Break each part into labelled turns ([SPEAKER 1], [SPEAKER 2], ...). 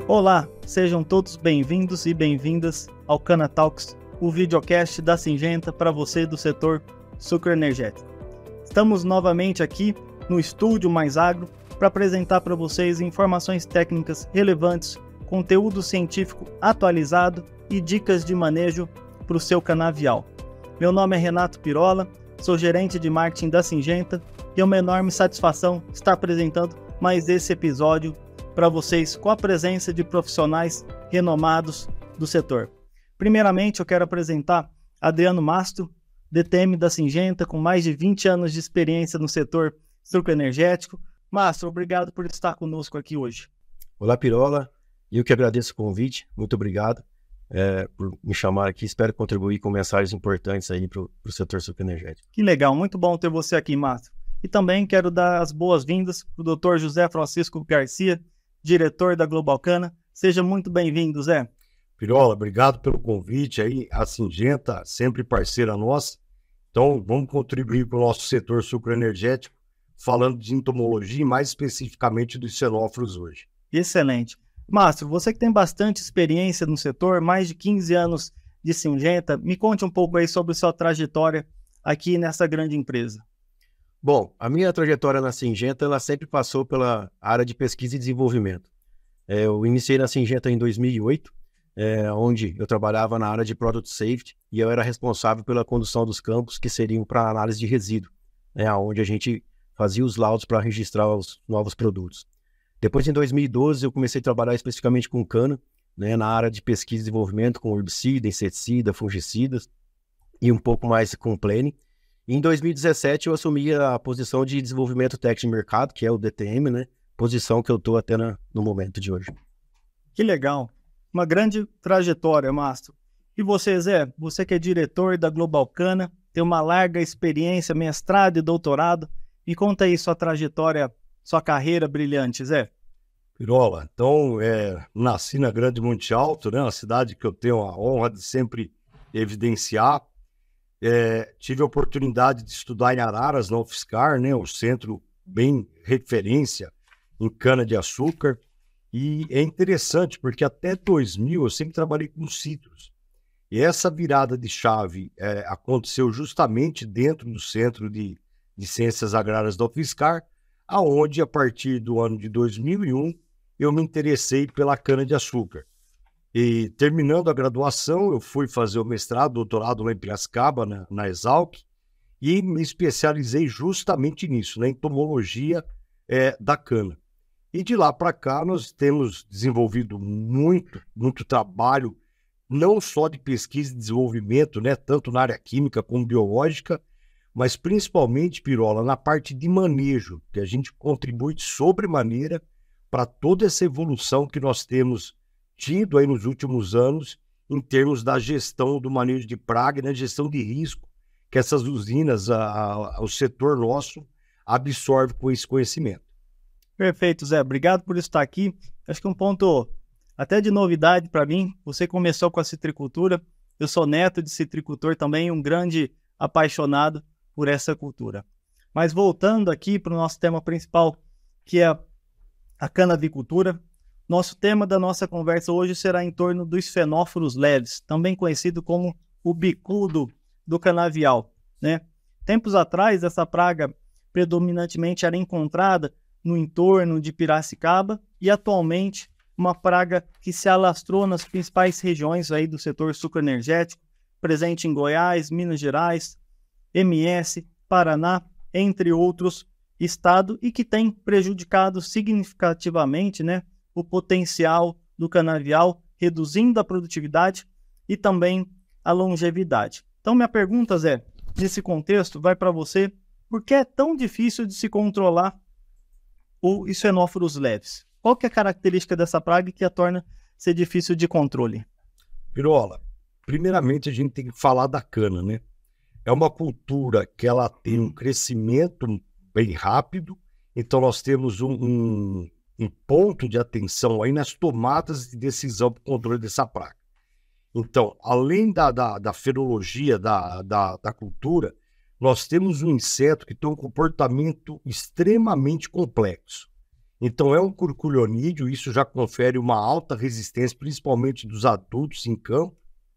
[SPEAKER 1] Olá, sejam todos bem-vindos e bem-vindas ao Cana Talks, o videocast da Syngenta para você do setor sucroenergético. Estamos novamente aqui no Estúdio Mais Agro para apresentar para vocês informações técnicas relevantes, conteúdo científico atualizado e dicas de manejo para o seu canavial. Meu nome é Renato Pirola, sou gerente de marketing da Syngenta e é uma enorme satisfação estar apresentando mais esse episódio para vocês com a presença de profissionais renomados do setor. Primeiramente, eu quero apresentar Adriano Mastro, DTM da Syngenta, com mais de 20 anos de experiência no setor sucroenergético. Mastro, obrigado por estar conosco aqui hoje.
[SPEAKER 2] Olá, Pirola. Eu que agradeço o convite. Muito obrigado por me chamar aqui. Espero contribuir com mensagens importantes aí para o setor sucroenergético.
[SPEAKER 1] Que legal, muito bom ter você aqui, Mastro. E também quero dar as boas-vindas para o Dr. José Francisco Garcia, diretor da Global Cana. Seja muito bem-vindo, Zé.
[SPEAKER 3] Pirola, obrigado pelo convite aí. A Syngenta, sempre parceira nossa. Então, vamos contribuir para o nosso setor sucroenergético, falando de entomologia e mais especificamente dos xenóforos hoje.
[SPEAKER 1] Excelente. Mastro, você que tem bastante experiência no setor, mais de 15 anos de Syngenta, me conte um pouco aí sobre sua trajetória aqui nessa grande empresa.
[SPEAKER 2] Bom, a minha trajetória na Syngenta, ela sempre passou pela área de pesquisa e desenvolvimento. Eu iniciei na Syngenta em 2008, onde eu trabalhava na área de Product Safety e eu era responsável pela condução dos campos que seriam para análise de resíduo, onde a gente fazia os laudos para registrar os novos produtos. Depois, em 2012, eu comecei a trabalhar especificamente com cana, na área de pesquisa e desenvolvimento, com herbicida, inseticida, fungicidas e um pouco mais com planning. Em 2017, eu assumi a posição de desenvolvimento técnico de mercado, que é o DTM, posição que eu estou até no momento de hoje.
[SPEAKER 1] Que legal. Uma grande trajetória, Mastro. E você, Zé? Você que é diretor da Global Cana, tem uma larga experiência, mestrado e doutorado. Me conta aí sua trajetória, sua carreira brilhante, Zé.
[SPEAKER 3] Pirola, então, nasci na Grande Monte Alto, uma cidade que eu tenho a honra de sempre evidenciar. Tive a oportunidade de estudar em Araras, na UFSCar, o centro bem referência em cana-de-açúcar. E é interessante porque até 2000 eu sempre trabalhei com citros. E essa virada de chave aconteceu justamente dentro do Centro de Ciências Agrárias da UFSCar, aonde a partir do ano de 2001 eu me interessei pela cana-de-açúcar. E terminando a graduação, eu fui fazer o mestrado, doutorado lá em Piracicaba, na Exalc, e me especializei justamente nisso, na entomologia da cana. E de lá para cá nós temos desenvolvido muito trabalho, não só de pesquisa e desenvolvimento, tanto na área química como biológica, mas principalmente, Pirola, na parte de manejo, que a gente contribui de sobremaneira para toda essa evolução que nós temos tido aí nos últimos anos em termos da gestão do manejo de praga, gestão de risco, que essas usinas, o setor nosso, absorve com esse conhecimento.
[SPEAKER 1] Perfeito, Zé. Obrigado por estar aqui. Acho que um ponto até de novidade para mim, você começou com a citricultura, eu sou neto de citricultor também, um grande apaixonado por essa cultura. Mas voltando aqui para o nosso tema principal, que é a canavicultura, nosso tema da nossa conversa hoje será em torno dos fenóforos leves, também conhecido como o bicudo do canavial, Tempos atrás, essa praga predominantemente era encontrada no entorno de Piracicaba e atualmente uma praga que se alastrou nas principais regiões aí do setor sucroenergético, presente em Goiás, Minas Gerais, MS, Paraná, entre outros estados, e que tem prejudicado significativamente, o potencial do canavial, reduzindo a produtividade e também a longevidade. Então, minha pergunta, Zé, nesse contexto, vai para você: por que é tão difícil de se controlar os fenóforos leves? Qual que é a característica dessa praga que a torna ser difícil de controle?
[SPEAKER 3] Pirola, primeiramente a gente tem que falar da cana, É uma cultura que ela tem um crescimento bem rápido, então nós temos um ponto de atenção aí nas tomadas de decisão para o controle dessa praga. Então, além da fenologia da cultura, nós temos um inseto que tem um comportamento extremamente complexo. Então é um curculionídeo, isso já confere uma alta resistência, principalmente dos adultos em campo.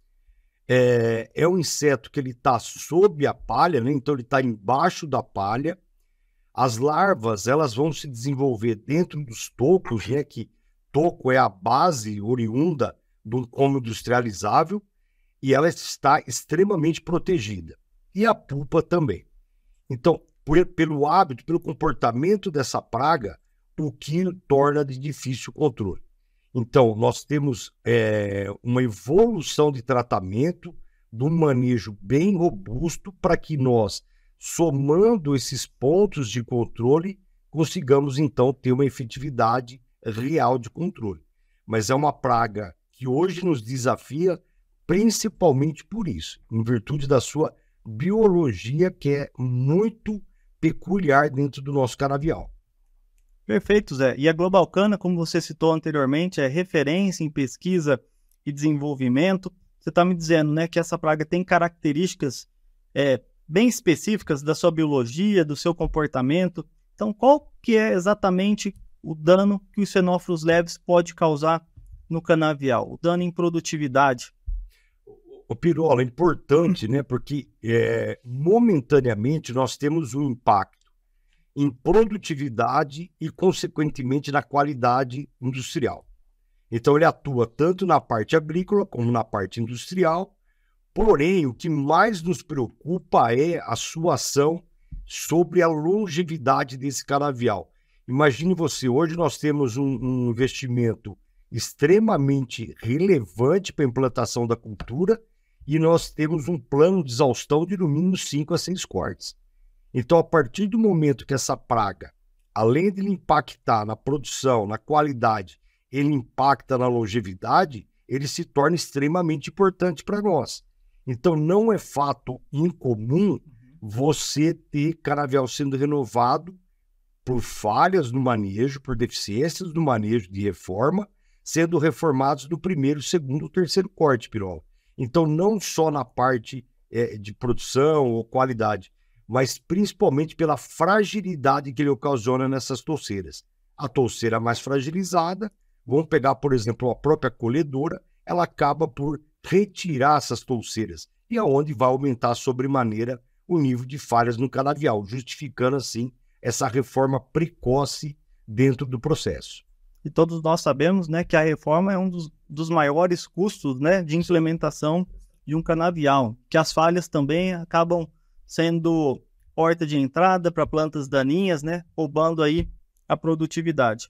[SPEAKER 3] É um inseto que ele está sob a palha, né? Então ele está embaixo da palha. As larvas, elas vão se desenvolver dentro dos tocos, né? Que toco é a base oriunda do como industrializável, e ela está extremamente protegida. E a pupa também. Então, pelo hábito, pelo comportamento dessa praga, o que torna de difícil controle. Então, nós temos uma evolução de tratamento, de um manejo bem robusto, para que nós, somando esses pontos de controle, consigamos, então, ter uma efetividade real de controle. Mas é uma praga que hoje nos desafia, principalmente por isso, em virtude da sua biologia, que é muito peculiar dentro do nosso canavial.
[SPEAKER 1] Perfeito, Zé. E a GlobalCana, como você citou anteriormente, é referência em pesquisa e desenvolvimento. Você está me dizendo, né, que essa praga tem características bem específicas da sua biologia, do seu comportamento. Então, qual que é exatamente o dano que os fenófilos leves pode causar no canavial? O dano em produtividade?
[SPEAKER 3] O Pirola, é importante, né, porque momentaneamente nós temos um impacto em produtividade e, consequentemente, na qualidade industrial. Então, ele atua tanto na parte agrícola como na parte industrial, porém, o que mais nos preocupa é a sua ação sobre a longevidade desse canavial. Imagine você, hoje nós temos um investimento extremamente relevante para a implantação da cultura e nós temos um plano de exaustão de no mínimo 5 a 6 cortes. Então, a partir do momento que essa praga, além de impactar na produção, na qualidade, ele impacta na longevidade, ele se torna extremamente importante para nós. Então, não é fato incomum você ter canavial sendo renovado por falhas no manejo, por deficiências no manejo de reforma, sendo reformados no primeiro, segundo, terceiro corte, Pirola. Então, não só na parte de produção ou qualidade, mas principalmente pela fragilidade que ele ocasiona nessas touceiras. A touceira mais fragilizada, vamos pegar, por exemplo, a própria colhedora, ela acaba por retirar essas touceiras, e aonde vai aumentar sobremaneira o nível de falhas no canavial, justificando, assim, essa reforma precoce dentro do processo.
[SPEAKER 1] E todos nós sabemos, né, que a reforma é um dos maiores custos, né, de implementação de um canavial, que as falhas também acabam sendo porta de entrada para plantas daninhas, né, roubando aí a produtividade.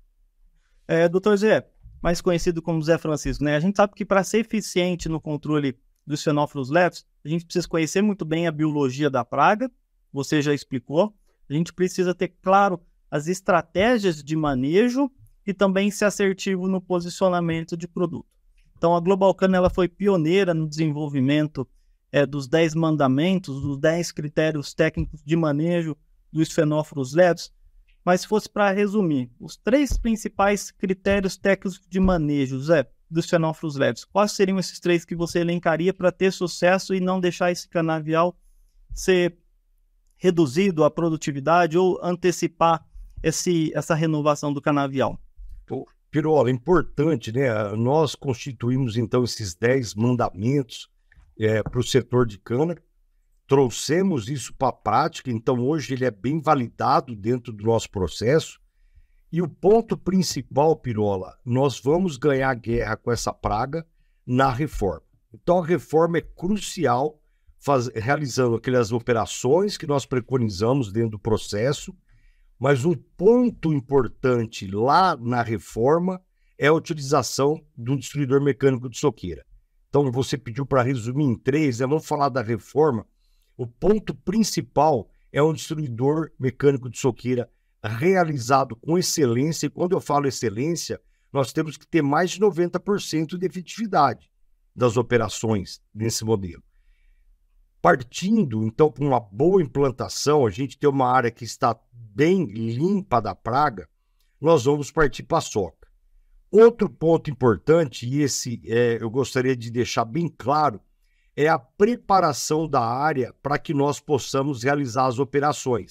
[SPEAKER 1] Dr. Zé, mais conhecido como Zé Francisco, né, a gente sabe que para ser eficiente no controle dos fenófilos leves, a gente precisa conhecer muito bem a biologia da praga, você já explicou, a gente precisa ter claro as estratégias de manejo e também ser assertivo no posicionamento de produto. Então, a GlobalCana ela foi pioneira no desenvolvimento dos 10 mandamentos, dos 10 critérios técnicos de manejo dos fenófilos leves. Mas se fosse para resumir, os 3 principais critérios técnicos de manejo, Zé, dos fenófilos leves, quais seriam esses 3 que você elencaria para ter sucesso e não deixar esse canavial ser reduzido à produtividade ou antecipar essa renovação do canavial?
[SPEAKER 3] Pirola, é importante, né? Nós constituímos, então, esses 10 mandamentos para o setor de cana, trouxemos isso para a prática, então hoje ele é bem validado dentro do nosso processo. E o ponto principal, Pirola, nós vamos ganhar guerra com essa praga na reforma. Então a reforma é crucial, realizando aquelas operações que nós preconizamos dentro do processo, mas um ponto importante lá na reforma é a utilização de um destruidor mecânico de soqueira. Então você pediu para resumir em 3, vamos falar da reforma. O ponto principal é um destruidor mecânico de soqueira realizado com excelência, e quando eu falo excelência, nós temos que ter mais de 90% de efetividade das operações nesse modelo. Partindo, então, para uma boa implantação, a gente tem uma área que está bem limpa da praga, nós vamos partir para a soca. Outro ponto importante, e esse eu gostaria de deixar bem claro, é a preparação da área para que nós possamos realizar as operações.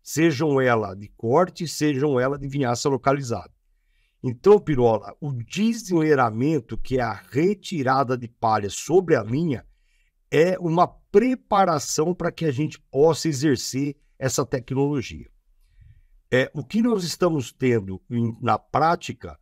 [SPEAKER 3] sejam ela de corte, sejam ela de vinhaça localizada. Então, Pirola, o desenleiramento, que é a retirada de palha sobre a linha, é uma preparação para que a gente possa exercer essa tecnologia. O que nós estamos tendo na prática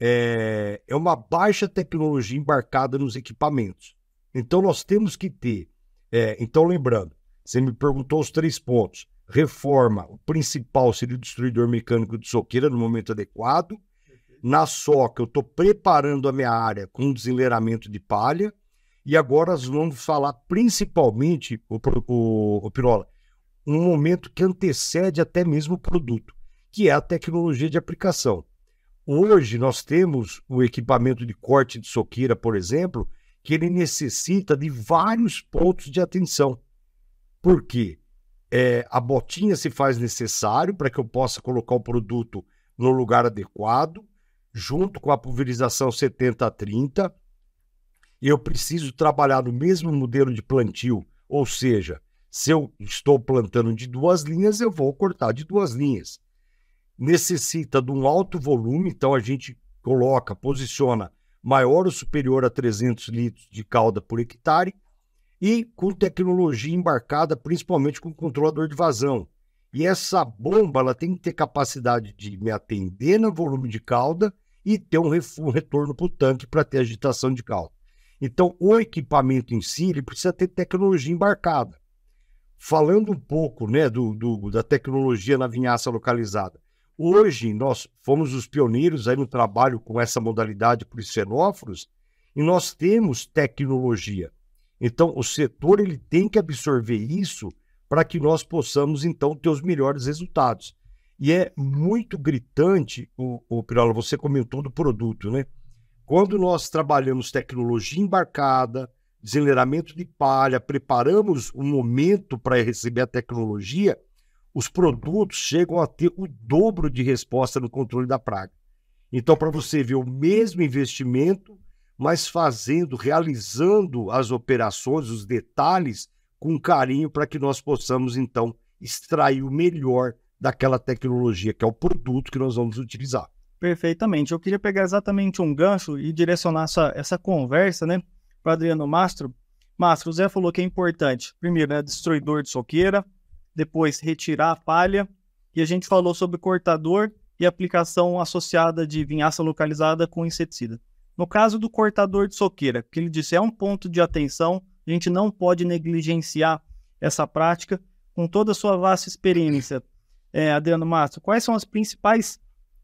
[SPEAKER 3] é uma baixa tecnologia embarcada nos equipamentos. Então, nós temos que ter... então, lembrando, você me perguntou os 3 pontos. Reforma, o principal seria o destruidor mecânico de soqueira no momento adequado. Na soca, eu estou preparando a minha área com desenleiramento de palha. E agora nós vamos falar principalmente, o Pirola, um momento que antecede até mesmo o produto, que é a tecnologia de aplicação. Hoje nós temos o equipamento de corte de soqueira, por exemplo, que ele necessita de vários pontos de atenção. Por quê? A botinha se faz necessário para que eu possa colocar o produto no lugar adequado, junto com a pulverização 70-30. Eu preciso trabalhar no mesmo modelo de plantio, ou seja, se eu estou plantando de 2 linhas, eu vou cortar de 2 linhas. Necessita de um alto volume, então a gente posiciona maior ou superior a 300 litros de calda por hectare e com tecnologia embarcada, principalmente com controlador de vazão. E essa bomba ela tem que ter capacidade de me atender no volume de calda e ter um retorno para o tanque para ter agitação de calda. Então, o equipamento em si ele precisa ter tecnologia embarcada. Falando um pouco, né, da tecnologia na vinhaça localizada, hoje nós fomos os pioneiros aí no trabalho com essa modalidade por xenóforos e nós temos tecnologia. Então, o setor ele tem que absorver isso para que nós possamos, então, ter os melhores resultados. E é muito gritante, Pirola, você comentou do produto, né? Quando nós trabalhamos tecnologia embarcada, desenleiramento de palha, preparamos um momento para receber a tecnologia, os produtos chegam a ter o dobro de resposta no controle da praga. Então, para você ver o mesmo investimento, mas realizando as operações, os detalhes, com carinho para que nós possamos, então, extrair o melhor daquela tecnologia, que é o produto que nós vamos utilizar.
[SPEAKER 1] Perfeitamente. Eu queria pegar exatamente um gancho e direcionar essa conversa, né, para Adriano Mastro. Mastro, o Zé falou que é importante, primeiro, né, destruidor de soqueira, depois retirar a palha, e a gente falou sobre cortador e aplicação associada de vinhaça localizada com inseticida. No caso do cortador de soqueira, que ele disse é um ponto de atenção, a gente não pode negligenciar essa prática com toda a sua vasta experiência. Adriano Mastro, quais são as principais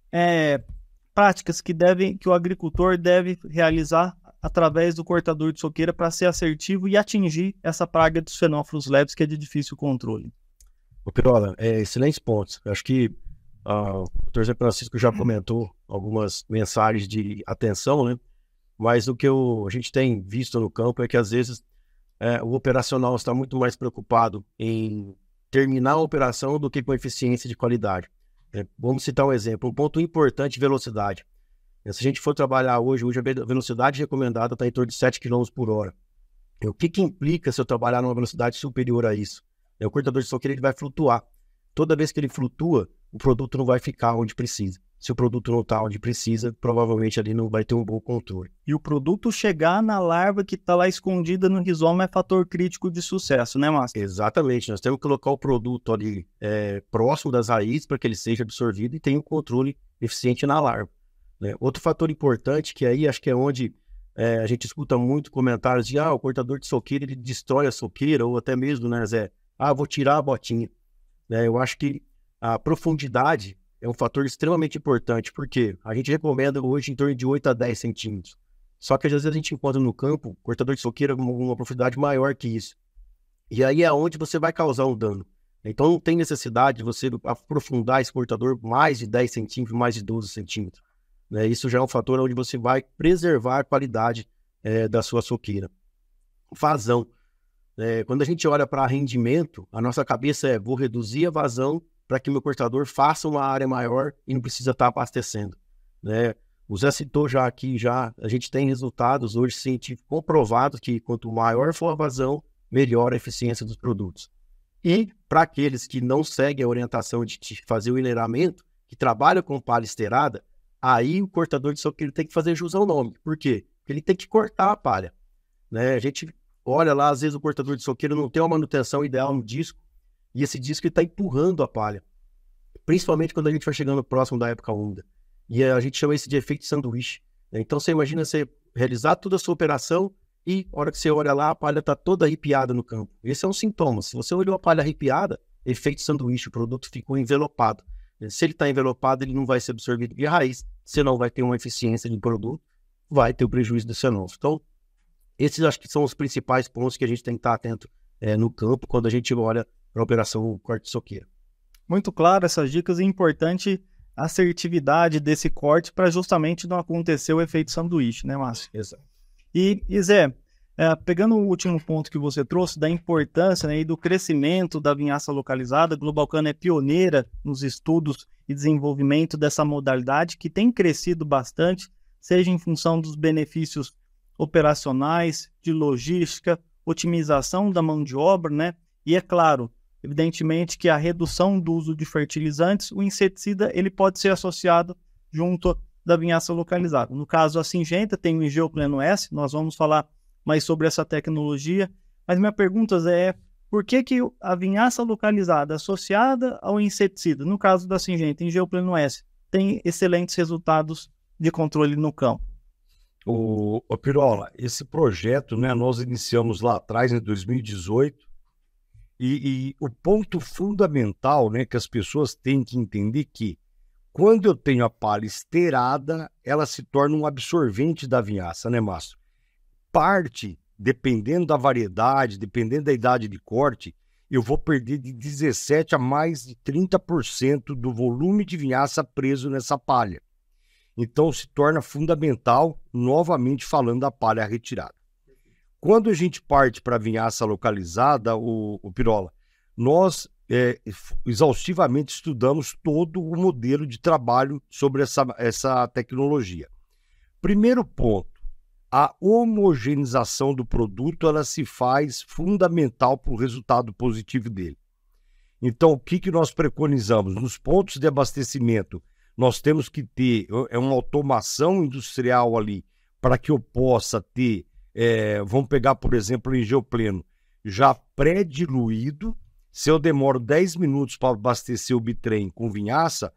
[SPEAKER 1] práticas que o agricultor deve realizar através do cortador de soqueira para ser assertivo e atingir essa praga dos fenófilos leves que é de difícil controle?
[SPEAKER 2] Pirola, excelentes pontos. Eu acho que o Dr. Zé Francisco já comentou algumas mensagens de atenção, né? Mas o que a gente tem visto no campo é que às vezes o operacional está muito mais preocupado em terminar a operação do que com eficiência de qualidade. Vamos citar um exemplo, um ponto importante, velocidade. Se a gente for trabalhar hoje a velocidade recomendada está em torno de 7 km por hora. O que implica se eu trabalhar numa velocidade superior a isso? O cortador de soqueira ele vai flutuar. Toda vez que ele flutua, o produto não vai ficar onde precisa. Se o produto não está onde precisa, provavelmente ali não vai ter um bom controle.
[SPEAKER 1] E o produto chegar na larva que está lá escondida no rizoma é fator crítico de sucesso, né, Márcio?
[SPEAKER 2] Exatamente. Nós temos que colocar o produto ali próximo das raízes para que ele seja absorvido e tenha um controle eficiente na larva. Né? Outro fator importante, que aí acho que é onde a gente escuta muito comentários de o cortador de soqueira ele destrói a soqueira, ou até mesmo, né, Zé? Vou tirar a botinha. Eu acho que a profundidade é um fator extremamente importante, porque a gente recomenda hoje em torno de 8 a 10 centímetros. Só que às vezes a gente encontra no campo cortador de soqueira com uma profundidade maior que isso. E aí é onde você vai causar um dano. Então não tem necessidade de você aprofundar esse cortador mais de 10 centímetros, mais de 12 centímetros. Isso já é um fator onde você vai preservar a qualidade da sua soqueira. Vazão. Quando a gente olha para rendimento, a nossa cabeça vou reduzir a vazão para que meu cortador faça uma área maior e não precisa estar abastecendo. O Zé citou já aqui, a gente tem resultados hoje científicos comprovados que quanto maior for a vazão, melhor a eficiência dos produtos. E para aqueles que não seguem a orientação de fazer o enleiramento, que trabalham com palha esteirada, aí o cortador de soqueiro tem que fazer jus ao nome. Por quê? Porque ele tem que cortar a palha, né? A gente olha lá, às vezes o cortador de soqueiro não tem uma manutenção ideal no disco, e esse disco está empurrando a palha, principalmente quando a gente vai chegando próximo da época úmida. E a gente chama isso de efeito sanduíche, né? Então você imagina você realizar toda a sua operação e a hora que você olha lá, a palha está toda arrepiada no campo. Esse é um sintoma. Se você olhou a palha arrepiada, efeito sanduíche, o produto ficou envelopado. Se ele está envelopado, ele não vai ser absorvido via raiz, você não vai ter uma eficiência de produto, vai ter o prejuízo do cianófilo. Então, esses acho que são os principais pontos que a gente tem que estar atento no campo quando a gente olha para a operação corte de soqueira.
[SPEAKER 1] Muito claro essas dicas, e importante a assertividade desse corte para justamente não acontecer o efeito sanduíche, né, Márcio?
[SPEAKER 2] Exato.
[SPEAKER 1] E Zé, pegando o último ponto que você trouxe, da importância, né, e do crescimento da vinhaça localizada, a GlobalCan é pioneira nos estudos e desenvolvimento dessa modalidade, que tem crescido bastante, seja em função dos benefícios operacionais, de logística, otimização da mão de obra, né? E é claro, evidentemente que a redução do uso de fertilizantes, o inseticida ele pode ser associado junto da vinhaça localizada. No caso, a Syngenta tem o Engeopleno S, nós vamos falar mais sobre essa tecnologia, mas minha pergunta é por que a vinhaça localizada associada ao inseticida, no caso da Syngenta, Engeopleno S, tem excelentes resultados de controle no campo?
[SPEAKER 3] Ô Pirola, esse projeto, né, nós iniciamos lá atrás, em 2018, e o ponto fundamental, né, que as pessoas têm que entender que quando eu tenho a palha esteirada, ela se torna um absorvente da vinhaça, né, Márcio? Parte, dependendo da variedade, dependendo da idade de corte, eu vou perder de 17% a mais de 30% do volume de vinhaça preso nessa palha. Então, se torna fundamental, novamente falando da palha retirada. Quando a gente parte para a vinhaça localizada, o Pirola, nós exaustivamente estudamos todo o modelo de trabalho sobre essa tecnologia. Primeiro ponto, a homogeneização do produto ela se faz fundamental para o resultado positivo dele. Então, o que nós preconizamos? Nos pontos de abastecimento, nós temos que ter uma automação industrial ali para que eu possa ter, vamos pegar, por exemplo, o Engeopleno, já pré-diluído. Se eu demoro 10 minutos para abastecer o bitrem com vinhaça,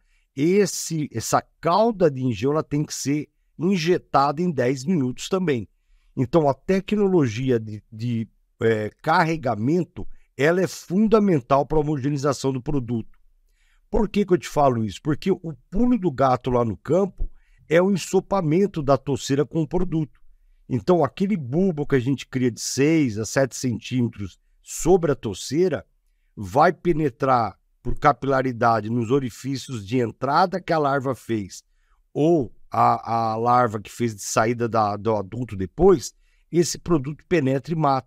[SPEAKER 3] essa calda de Engeo ela tem que ser injetada em 10 minutos também. Então, a tecnologia de carregamento ela é fundamental para a homogeneização do produto. Por que eu te falo isso? Porque o pulo do gato lá no campo é o ensopamento da toceira com o produto. Então, aquele bulbo que a gente cria de 6 a 7 centímetros sobre a toceira vai penetrar por capilaridade nos orifícios de entrada que a larva fez ou a larva que fez de saída do adulto depois, esse produto penetra e mata.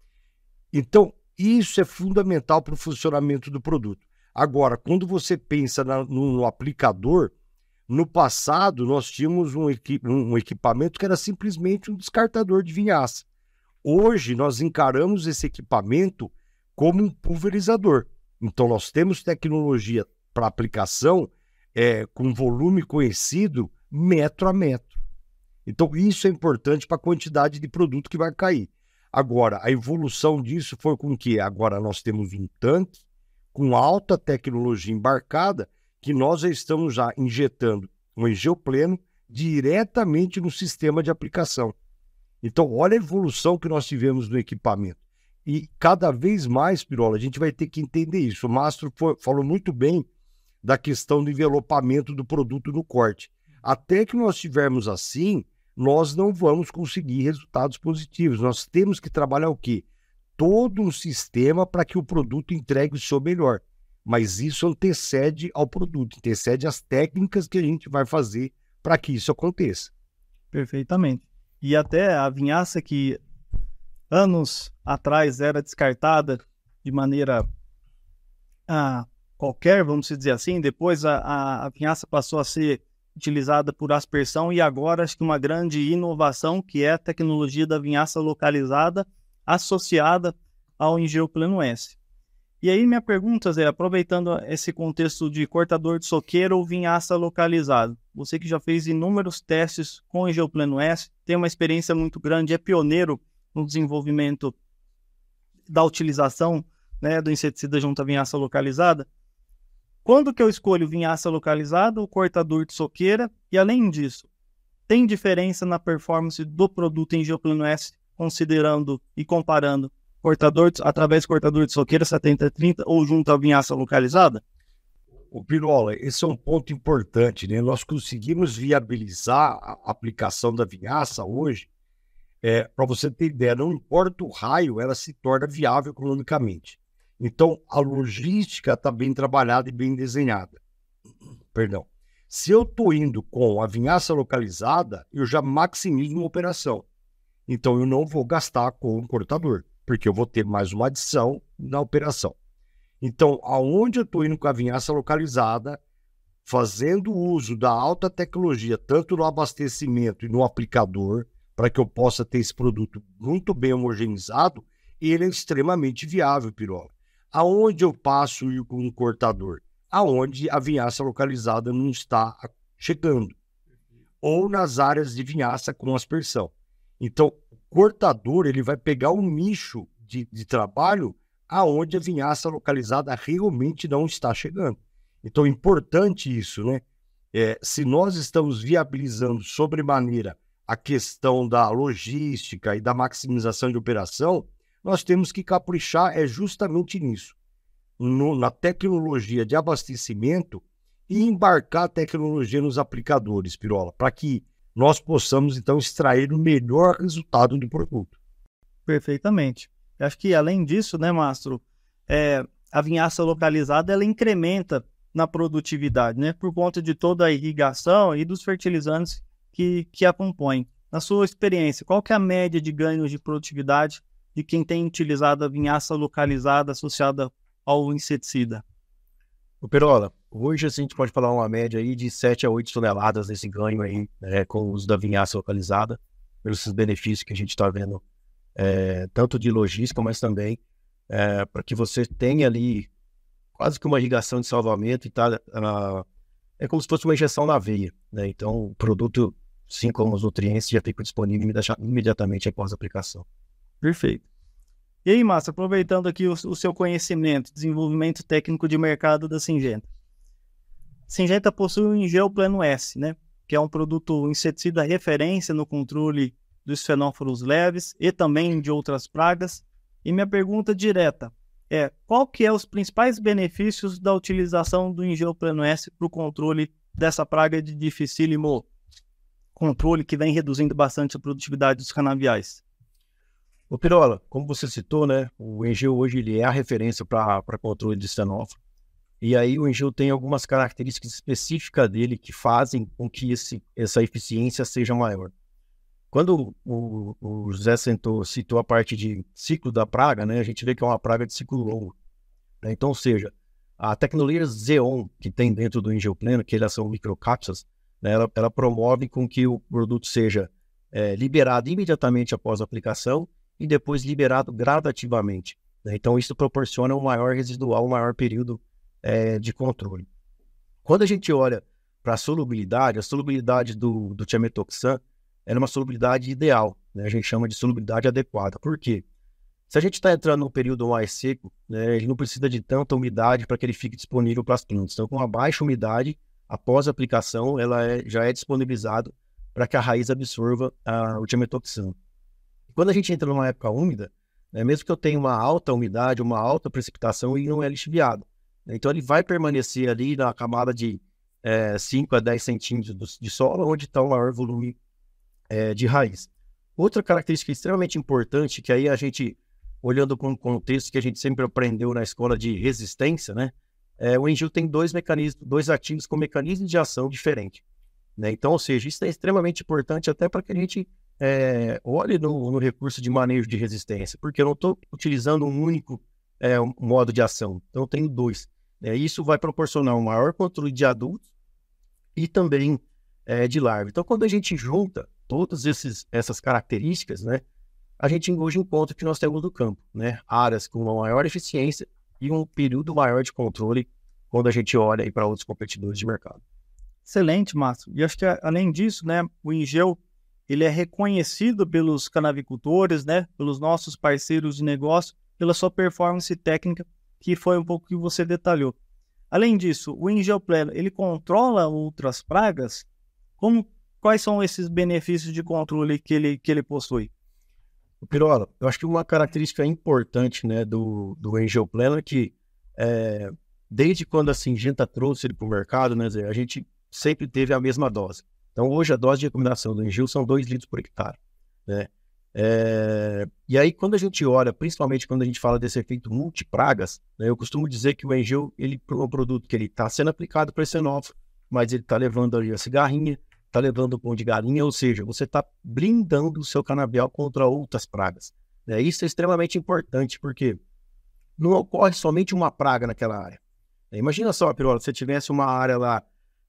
[SPEAKER 3] Então, isso é fundamental para o funcionamento do produto. Agora, quando você pensa no aplicador, no passado nós tínhamos um equipamento que era simplesmente um descartador de vinhaça. Hoje nós encaramos esse equipamento como um pulverizador. Então nós temos tecnologia para aplicação com volume conhecido metro a metro. Então isso é importante para a quantidade de produto que vai cair. Agora, a evolução disso foi com que agora nós temos um tanque com alta tecnologia embarcada, que nós já estamos injetando um Engeopleno diretamente no sistema de aplicação. Então, olha a evolução que nós tivemos no equipamento. E cada vez mais, Pirola, a gente vai ter que entender isso. O Mastro falou muito bem da questão do envelopamento do produto no corte. Até que nós tivermos assim, nós não vamos conseguir resultados positivos. Nós temos que trabalhar o quê? Todo um sistema para que o produto entregue o seu melhor. Mas isso antecede ao produto, antecede as técnicas que a gente vai fazer para que isso aconteça.
[SPEAKER 1] Perfeitamente. E até a vinhaça que anos atrás era descartada de maneira qualquer, vamos dizer assim, depois a vinhaça passou a ser utilizada por aspersão e agora acho que uma grande inovação que é a tecnologia da vinhaça localizada associada ao Engeopleno S. E aí minha pergunta, Zé, aproveitando esse contexto de cortador de soqueira ou vinhaça localizado, você que já fez inúmeros testes com o Engeoplano S, tem uma experiência muito grande, é pioneiro no desenvolvimento da utilização, né, do inseticida junto à vinhaça localizada. Quando que eu escolho vinhaça localizada ou cortador de soqueira? E além disso, tem diferença na performance do produto Engeoplano S, considerando e comparando através do cortador de soqueira 70-30 ou junto à vinhaça localizada?
[SPEAKER 3] O Pirola, esse é um ponto importante, né? Nós conseguimos viabilizar a aplicação da vinhaça hoje. Para você ter ideia, não importa o raio, ela se torna viável economicamente. Então, a logística está bem trabalhada e bem desenhada. Perdão. Se eu estou indo com a vinhaça localizada, eu já maximizo uma operação. Então, eu não vou gastar com o cortador, porque eu vou ter mais uma adição na operação. Então, aonde eu estou indo com a vinhaça localizada, fazendo uso da alta tecnologia, tanto no abastecimento e no aplicador, para que eu possa ter esse produto muito bem homogeneizado, ele é extremamente viável, Pirola. Aonde eu passo com um cortador? Aonde a vinhaça localizada não está chegando. Ou nas áreas de vinhaça com aspersão. Então, o cortador ele vai pegar um nicho de trabalho aonde a vinhaça localizada realmente não está chegando. Então, é importante isso, né? Se nós estamos viabilizando sobremaneira a questão da logística e da maximização de operação, nós temos que caprichar justamente nisso, na tecnologia de abastecimento e embarcar a tecnologia nos aplicadores, Pirola, para que nós possamos, então, extrair o melhor resultado do produto.
[SPEAKER 1] Perfeitamente. Eu acho que, além disso, né, Mastro, a vinhaça localizada, ela incrementa na produtividade, né, por conta de toda a irrigação e dos fertilizantes que a compõem. Na sua experiência, qual que é a média de ganhos de produtividade de quem tem utilizado a vinhaça localizada associada ao inseticida?
[SPEAKER 2] O Pirola, hoje a gente pode falar uma média aí de 7 a 8 toneladas desse ganho aí, né, com o uso da vinhaça localizada, pelos benefícios que a gente está vendo, tanto de logística, mas também para que você tenha ali quase que uma irrigação de salvamento e é como se fosse uma injeção na veia, né? Então o produto, assim como os nutrientes, já fica disponível imediatamente após a aplicação.
[SPEAKER 1] Perfeito. E aí, Márcio, aproveitando aqui o seu conhecimento, desenvolvimento técnico de mercado da Syngenta. Syngenta possui o Engeoplano S, né, que é um produto inseticida referência no controle dos fenóforos leves e também de outras pragas. E minha pergunta direta qual que é os principais benefícios da utilização do Engeoplano S para o controle dessa praga de dificílimo controle que vem reduzindo bastante a produtividade dos canaviais?
[SPEAKER 2] O Pirola, como você citou, né, o Engeo hoje ele é a referência para controle de fenóforo. E aí o Engeo tem algumas características específicas dele que fazem com que essa eficiência seja maior. Quando o José citou a parte de ciclo da praga, né, a gente vê que é uma praga de ciclo longo. Né? Então, ou seja, a tecnologia Zeon que tem dentro do Engeoplano, que elas são microcápsulas, né, ela promove com que o produto seja liberado imediatamente após a aplicação e depois liberado gradativamente. Né? Então, isso proporciona um maior residual, um maior período de controle. Quando a gente olha para a solubilidade do thiamethoxam é uma solubilidade ideal, né? A gente chama de solubilidade adequada. Por quê? Se a gente está entrando num período mais seco, né, ele não precisa de tanta umidade para que ele fique disponível para as plantas. Então, com uma baixa umidade, após a aplicação, ela já é disponibilizado para que a raiz absorva o thiamethoxam. Quando a gente entra numa época úmida, né, mesmo que eu tenha uma alta umidade, uma alta precipitação, ele não é lixiviado. Então, ele vai permanecer ali na camada de 5 a 10 centímetros de solo, onde está o maior volume de raiz. Outra característica extremamente importante, que aí a gente, olhando com o contexto que a gente sempre aprendeu na escola de resistência, né, o Engeo tem dois ativos com mecanismos de ação diferentes. Né? Então, ou seja, isso é extremamente importante até para que a gente olhe no recurso de manejo de resistência, porque eu não estou utilizando um único modo de ação, então eu tenho dois. Isso vai proporcionar um maior controle de adultos e também de larva. Então, quando a gente junta todas essas características, né, a gente hoje encontra que nós temos no campo, né, áreas com uma maior eficiência e um período maior de controle quando a gente olha para outros competidores de mercado.
[SPEAKER 1] Excelente, Márcio. E acho que, além disso, né, o Ingeu, ele é reconhecido pelos canavicultores, né, pelos nossos parceiros de negócio, pela sua performance técnica, que foi um pouco que você detalhou. Além disso, o Ingeu Pleno, ele controla outras pragas? Quais são esses benefícios de controle que ele possui?
[SPEAKER 2] Pirola, eu acho que uma característica importante, né, do Ingeu Pleno é que desde quando a Syngenta trouxe ele para o mercado, né, Zé, a gente sempre teve a mesma dose. Então, hoje a dose de recomendação do Ingeu são 2 litros por hectare, né? E aí, quando a gente olha, principalmente quando a gente fala desse efeito multipragas, né, eu costumo dizer que o Ingeu, ele é um produto que ele está sendo aplicado para estenófilo, mas ele está levando ali a cigarrinha, está levando o pão de galinha, ou seja, você está blindando o seu canavial contra outras pragas, né? Isso é extremamente importante, porque não ocorre somente uma praga naquela área. Imagina só, Pirola, se você tivesse uma área lá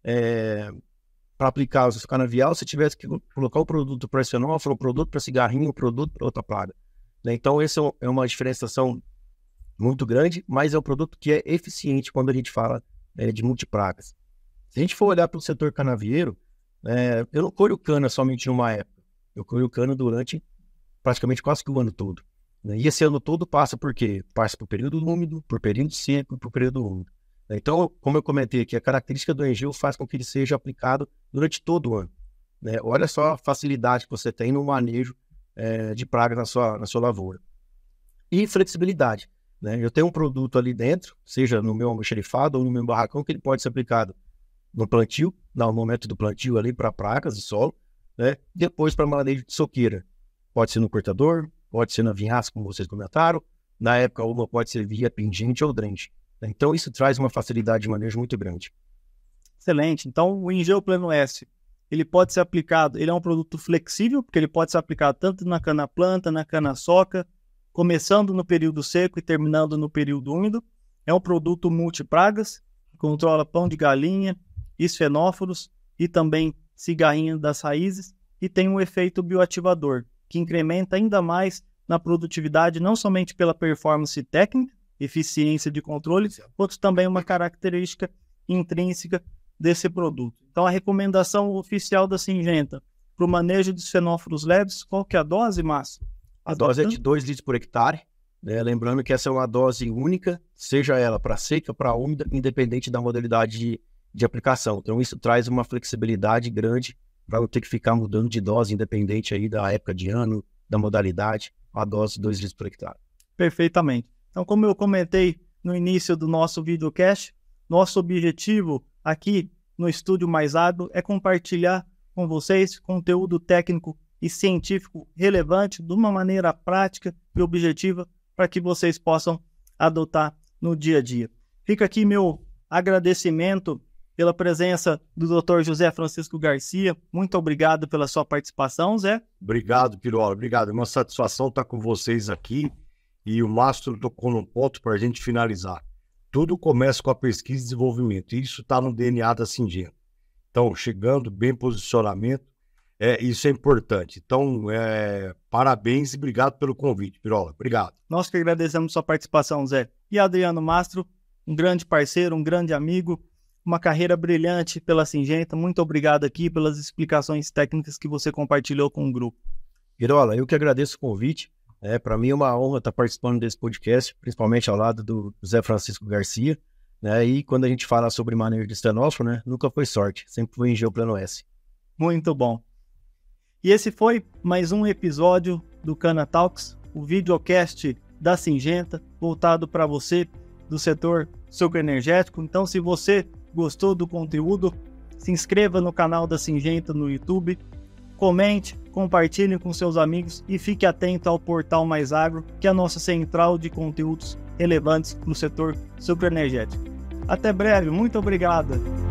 [SPEAKER 2] para aplicar o seu canavial, você tivesse que colocar o produto para estenófilo, o produto para cigarrinho, o produto para outra praga, né? Então, essa é uma diferenciação muito grande, mas é um produto que é eficiente quando a gente fala de multipragas. Se a gente for olhar para o setor canavieiro, eu não colho cana somente numa época, eu colho cana durante praticamente quase que o ano todo, né? E esse ano todo passa por quê? Passa por período úmido, por período seco e por período úmido. Então, como eu comentei aqui, a característica do Ingeu faz com que ele seja aplicado durante todo o ano, né? Olha só a facilidade que você tem no manejo de pragas na sua lavoura. E flexibilidade, né? Eu tenho um produto ali dentro, seja no meu almoxarifado ou no meu barracão, que ele pode ser aplicado no plantio, no momento do plantio ali para pragas de solo, né? Depois para manejo de soqueira. Pode ser no cortador, pode ser na vinhaça, como vocês comentaram. Na época, uma pode ser via pingente ou drente. Então, isso traz uma facilidade de manejo muito grande.
[SPEAKER 1] Excelente. Então, o Ingeu Pleno S, ele pode ser aplicado, ele é um produto flexível, porque ele pode ser aplicado tanto na cana-planta, na cana-soca, começando no período seco e terminando no período úmido. É um produto multipragas, controla pão de galinha, esfenóforos e também cigarrinha das raízes, e tem um efeito bioativador, que incrementa ainda mais na produtividade, não somente pela performance técnica, eficiência de controle, quanto também uma característica intrínseca desse produto. Então, a recomendação oficial da Syngenta para o manejo de fenóforos leves, qual que é a dose, Márcio?
[SPEAKER 2] A dose é de 2 litros por hectare, né? Lembrando que essa é uma dose única, seja ela para seca ou para úmida, independente da modalidade de aplicação. Então, isso traz uma flexibilidade grande para não ter que ficar mudando de dose, independente aí da época de ano, da modalidade, a dose de 2 litros por hectare.
[SPEAKER 1] Perfeitamente. Então, como eu comentei no início do nosso videocast, nosso objetivo aqui no Estúdio Mais Agro é compartilhar com vocês conteúdo técnico e científico relevante de uma maneira prática e objetiva para que vocês possam adotar no dia a dia. Fica aqui meu agradecimento pela presença do Dr. José Francisco Garcia. Muito obrigado pela sua participação, Zé.
[SPEAKER 3] Obrigado, Pirola. Obrigado. É uma satisfação estar com vocês aqui. E o Márcio tocou num ponto para a gente finalizar. Tudo começa com a pesquisa e desenvolvimento. E isso está no DNA da Syngenta. Então, chegando, bem posicionamento, isso é importante. Então, parabéns e obrigado pelo convite, Pirola. Obrigado.
[SPEAKER 1] Nós que agradecemos sua participação, Zé. E Adriano Mastro, um grande parceiro, um grande amigo, uma carreira brilhante pela Syngenta. Muito obrigado aqui pelas explicações técnicas que você compartilhou com o grupo.
[SPEAKER 2] Pirola, eu que agradeço o convite. Para mim é uma honra estar participando desse podcast, principalmente ao lado do José Francisco Garcia, né? E quando a gente fala sobre manejo de estenófilo, né, nunca foi sorte, sempre foi Ingeu Pleno S.
[SPEAKER 1] Muito bom. E esse foi mais um episódio do Cana Talks, o videocast da Syngenta, voltado para você do setor sucroenergético. Então, se você gostou do conteúdo, se inscreva no canal da Syngenta no YouTube, comente, compartilhe com seus amigos e fique atento ao Portal Mais Agro, que é a nossa central de conteúdos relevantes para o setor sucroenergético. Até breve, muito obrigado!